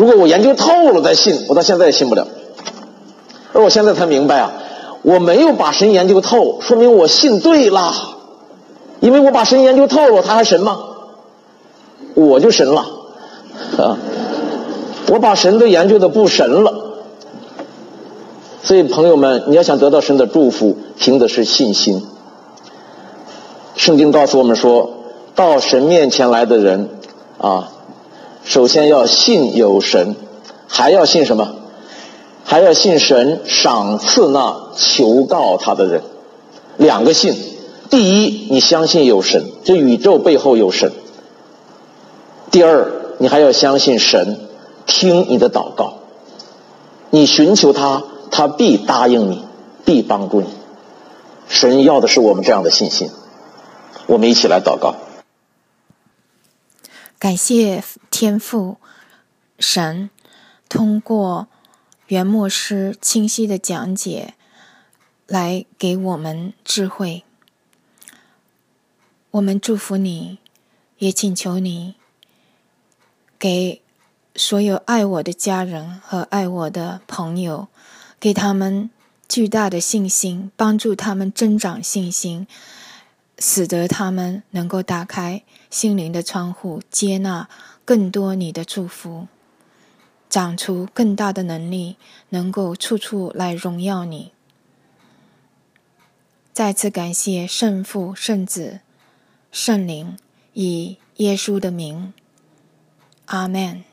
如果我研究透了再信，我到现在也信不了。而我现在才明白啊，我没有把神研究透，说明我信对了。因为我把神研究透了，他还神吗？我就神了啊！我把神都研究的不神了。所以朋友们，你要想得到神的祝福，凭的是信心。圣经告诉我们说，到神面前来的人啊，首先要信有神，还要信什么？还要信神赏赐那求告他的人。两个信，第一，你相信有神，这宇宙背后有神。第二，你还要相信神听你的祷告，你寻求他，他必答应你，必帮助你。神要的是我们这样的信心。我们一起来祷告。 感谢天父神通过袁牧师清晰的讲解来给我们智慧。我们祝福你，也请求你给所有爱我的家人和爱我的朋友，给他们巨大的信心，帮助他们增长信心，使得他们能够打开心灵的窗户，接纳更多你的祝福，长出更大的能力，能够处处来荣耀你。再次感谢圣父、圣子、圣灵，以耶稣的名，阿们。